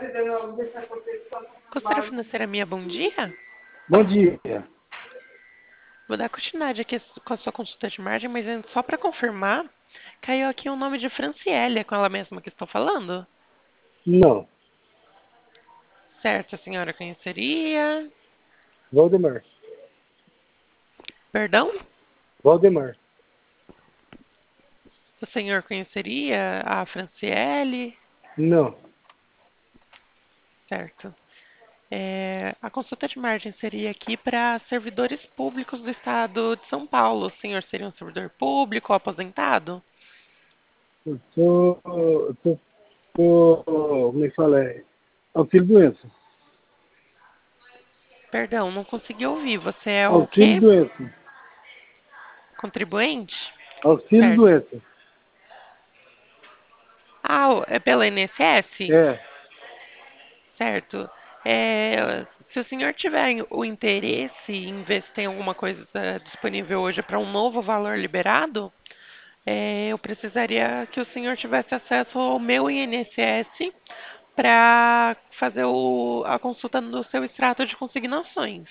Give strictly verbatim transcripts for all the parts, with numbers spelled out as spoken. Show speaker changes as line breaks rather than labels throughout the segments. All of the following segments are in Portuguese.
Consultora financeira minha, bom dia.
Bom dia.
Vou dar continuidade aqui com a sua consulta de margem, mas é só para confirmar, caiu aqui o nome de Franciele, é com ela mesma que estou falando?
Não.
Certo, a senhora conheceria?
Valdemar.
Perdão?
Valdemar.
O senhor conheceria a Franciele?
Não.
Certo. É, a consulta de margem seria aqui para servidores públicos do estado de São Paulo. O senhor seria um servidor público ou aposentado?
Eu sou, eu sou, sou, como é que fala? É auxílio doença.
Perdão, não consegui ouvir. Você é o
Auxílio
quê?
doença.
Contribuinte?
Auxílio
Certo.
doença.
Ah, o- é pelo I N S S?
É.
Certo. É, se o senhor tiver o interesse em ver se tem alguma coisa disponível hoje para um novo valor liberado, é, eu precisaria que o senhor tivesse acesso ao meu I N S S para fazer o- a consulta no seu extrato de consignações.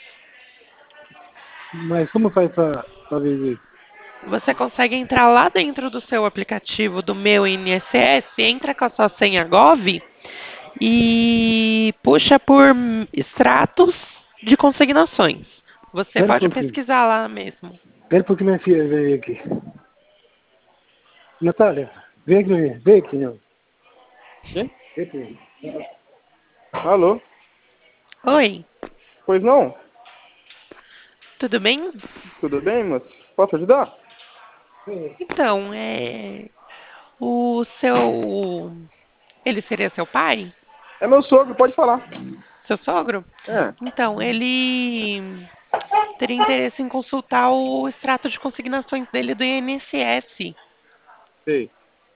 Mas como faz pra, pra ver isso?
Você consegue entrar lá dentro do seu aplicativo do meu I N S S, entra com a sua senha Gov e puxa por extratos de consignações. Você
Espera um
pode
pouquinho.
pesquisar lá mesmo.
Espera um pouquinho, minha filha vem aqui. Natália, vem aqui, minha. Vem aqui, não.
Quem?
Vem aqui.
Alô?
Oi,
Pois não?
tudo bem?
Tudo bem, moço? Posso ajudar?
Então, é, o seu, ele seria seu pai?
É meu sogro, pode falar.
Seu sogro?
É.
Então, ele teria interesse em consultar o extrato de consignações dele do I N S S.
Sei.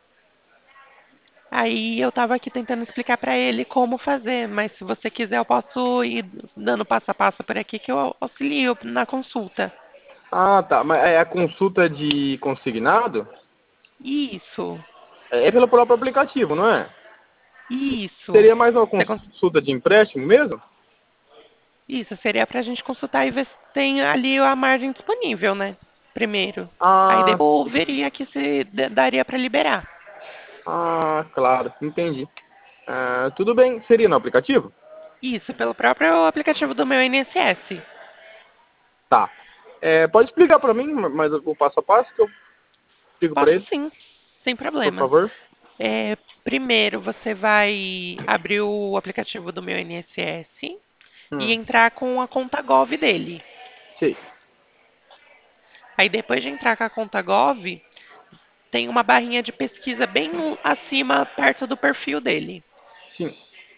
Aí eu estava aqui tentando explicar para ele como fazer, mas se você quiser eu posso ir dando passo a passo por aqui que eu auxilio na consulta.
Ah, tá. Mas é a consulta de consignado?
Isso,
É pelo próprio aplicativo, não é?
isso.
Seria mais uma
Você cons-
consulta de empréstimo mesmo?
Isso, seria para a gente consultar e ver se tem ali a margem disponível, né? Primeiro. Aí
Ah,
depois eu veria que se d- daria para liberar.
ah, claro, entendi. Ah, tudo bem. Seria no aplicativo?
Isso, pelo próprio aplicativo do meu I N S S.
Tá. É, pode explicar pra mim, mas o passo a passo que eu digo pra
Posso
ele,
sim, sem
por
problema.
favor.
É, primeiro, você vai abrir o aplicativo do meu I N S S e
Hum,
entrar com a conta Gov dele.
sei.
Aí, depois de entrar com a conta Gov, tem uma barrinha de pesquisa bem acima, perto do perfil dele.
Sim,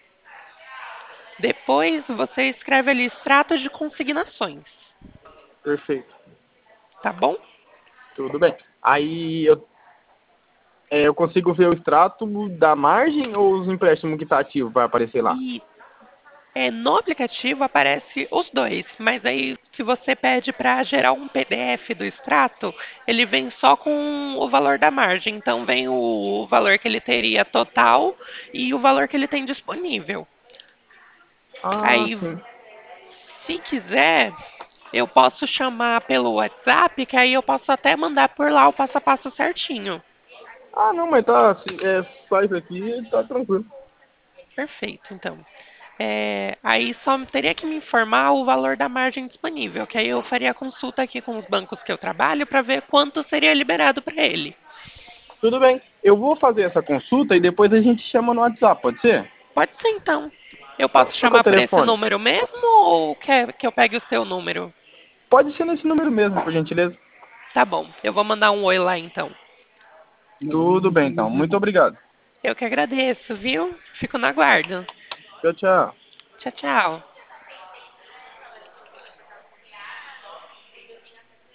Depois, você escreve ali extrato de consignações,
perfeito.
tá bom?
Tudo bem. Aí eu, é, eu consigo ver o extrato da margem ou os empréstimos que tá ativo vai aparecer lá?
E é, no aplicativo aparece os dois, mas aí se você pede para gerar um P D F do extrato, ele vem só com o valor da margem. Então vem o valor que ele teria total e o valor que ele tem disponível.
Ah,
Aí,
sim.
se quiser, eu posso chamar pelo WhatsApp, que aí eu posso até mandar por lá o passo a passo certinho.
Ah, não, mas tá, se é só isso aqui, tá tranquilo.
Perfeito, então. É, aí só teria que me informar o valor da margem disponível, que aí eu faria a consulta aqui com os bancos que eu trabalho para ver quanto seria liberado para ele.
Tudo bem. Eu vou fazer essa consulta e depois a gente chama no WhatsApp, pode ser?
Pode ser, então. Eu
Qual,
posso
qual que é o
chamar por esse
telefone?
número mesmo ou quer que eu pegue o seu número?
Pode ser nesse número mesmo, por gentileza.
Tá bom, eu vou mandar um oi lá então.
Tudo bem, então. Muito obrigado.
Eu que agradeço, viu? Fico na guarda.
Tchau, tchau.
Tchau, tchau.